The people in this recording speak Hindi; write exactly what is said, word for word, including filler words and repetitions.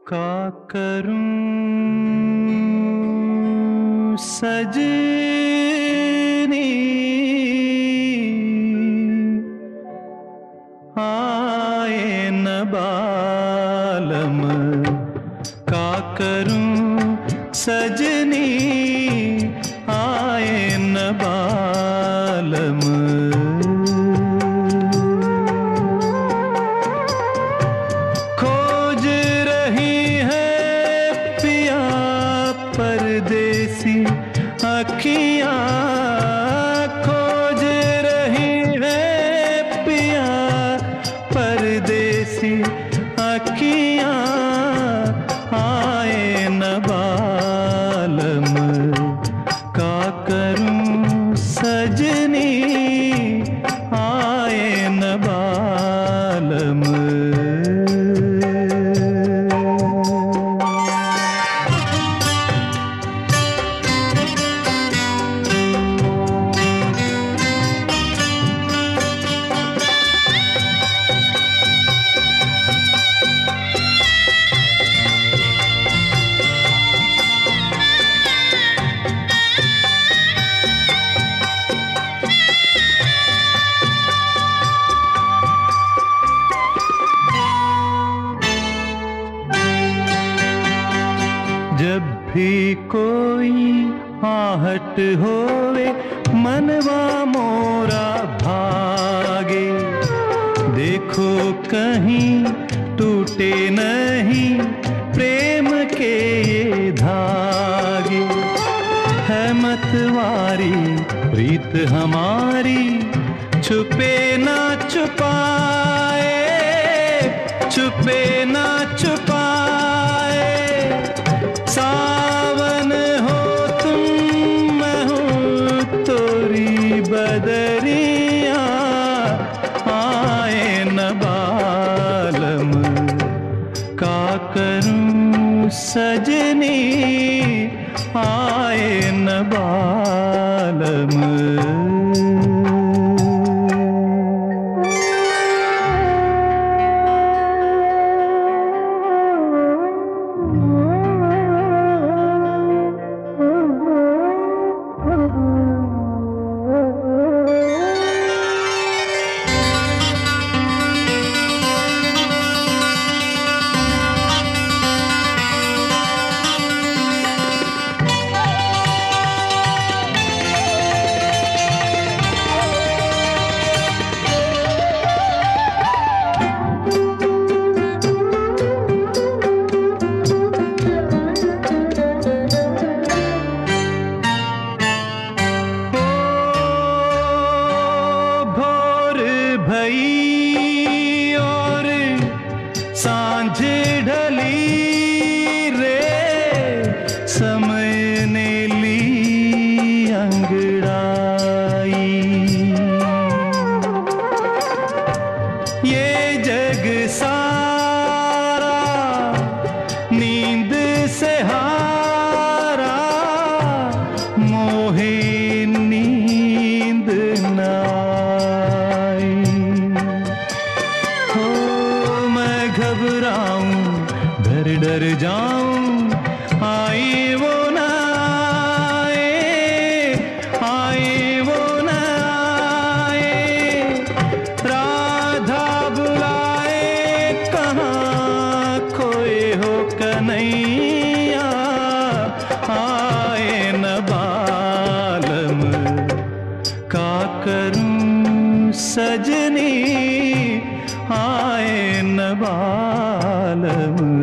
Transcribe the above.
का करूं सजनी आए न बालम, का करूं सजनी आए न बालम। खोज रही है पिया परदेसी अखियां, खोज रही है पिया परदेसी अखियां आए न बालम, का करूं सजनी आए न बालम। जब भी कोई आहट होवे मनवा मोरा भागे, देखो कहीं टूटे नहीं प्रेम के ये धागे। है मतवारी प्रीत हमारी छुपे ना छुपाए, छुपे ना छुपाए। सावन हो तुम मैं हूँ तोरी बदरिया आए न बालम, का करूं सजनी आए न बालम। भई और सांझ ढली रे, समय ने ली अंगड़ाई। ये जग सारा नींद से हारा, मोहे नींद ना घबराऊं डर डर जाऊं आई वो ना आए, आए वो ना आए। राधा बुलाए कहाँ खोए हो कन्हैया आए न बालम, का करूं सजनी आए न बालम।